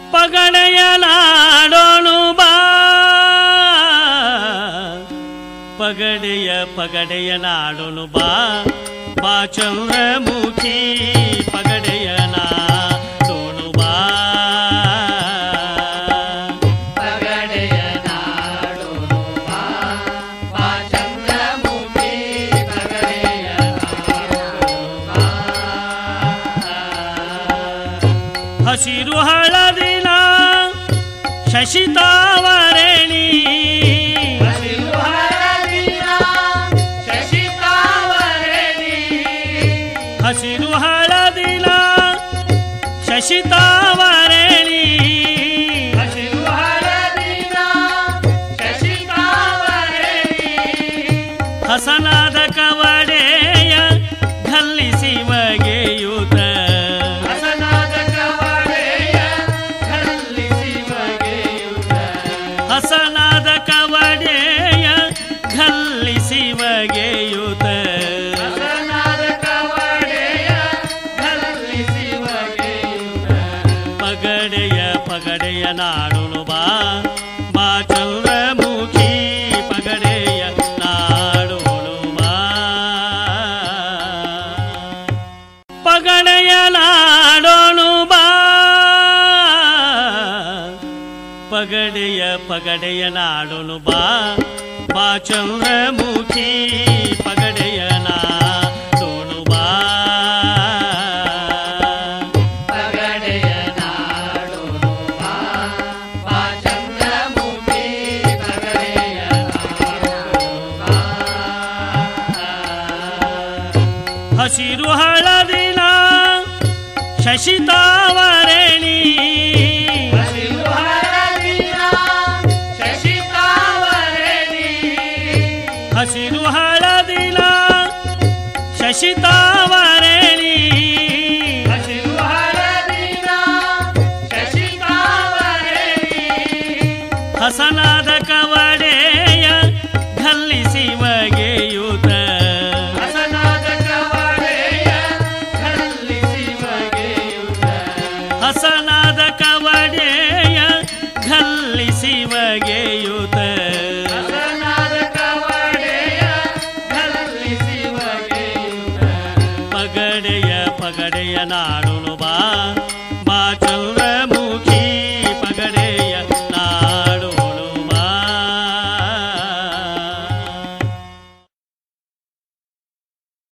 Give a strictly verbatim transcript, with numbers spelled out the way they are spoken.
ಪಗಡೆಯ ನಾಡೋನು ಬಾ ಪಗಡೆಯ ಪಗಡೆಯ ನಾಡೋನು ಬಾ ಬಾ ಚಂದ್ರಮುಖಿ ಪಗಡೆಯ ನಾಡೋನು ಬಾ ಪಗಡೆಯ ನಾಡೋನು ಬಾ ಬಾ ಚಂದ್ರಮುಖಿ ಪಗಡೆಯ ನಾಡೋನು ಬಾ ಹಸಿರು ಹಳದಿನ ಶಶಿತಾವರಣಿ ಹಸಿರು ಹಳದಿನ ಶಶಿತಾವರಣಿ ಹಸಿರು ಹಳದಿನ ಶಶಿತಾವರಣಿ ಹಸನಾದ ಕವಡೆಯ ಘಲ್ಲಿಸಿ ಬಗೆಯುತ ಹಸನಾದ ಕವಡೆಯ ಘಲ್ಲಿಸಿ ಬಗೆಯುತ ಹಸನಾದ ಕವಡೆಯ ಘಲ್ಲಿಸಿ ಬಗೆಯುತ ಪಗಡೆಯ ಪಗಡೆಯ ನಾಡೋನು ಬಾ ಬಾ ಚಂದ್ರಮುಖಿ ಪಗಡೆಯ ನಾಡೋನು ಬಾ ಪಗಡೆಯ ನಾಡೋನು ಬಾ ಪಗಡೆಯ ಪಗಡೆಯ ನಾಡೋನು ಬಾ ಬಾ ಚಂದ್ರಮುಖಿ ಪಗಡೆಯ ನಾಡೋನು ಬಾ ಹಸಿರು ಹಳದಿನ ಶಶಿತಾವರಣಿ ಹಸಿರು ಹಳದಿನ ಶಶಿತಾವರಣಿ ಹಸಿರು ಹಳದಿನ ಶಶಿತಾವರಣಿ ಹಸಿರು ಹಳದಿನ ಶಶಿತಾವರಣಿ ಹಸನಾದ ಕವಡೆಯ ಘಲ್ಲಿಸಿ ಬಗೆಯುತ ಹಸನಾದ ಕವಡೆಯ ಘಲ್ಲಿಸಿ ಬಗೆಯುತ ಹಸನಾದ ಕವಡೆಯ ಘಲ್ಲಿಸಿ ಬಗೆಯುತ ಪಗಡೆಯ ಪಗಡೆಯ ನಾಡೋನು ಬಾ ಬಾ ಚಂದ್ರ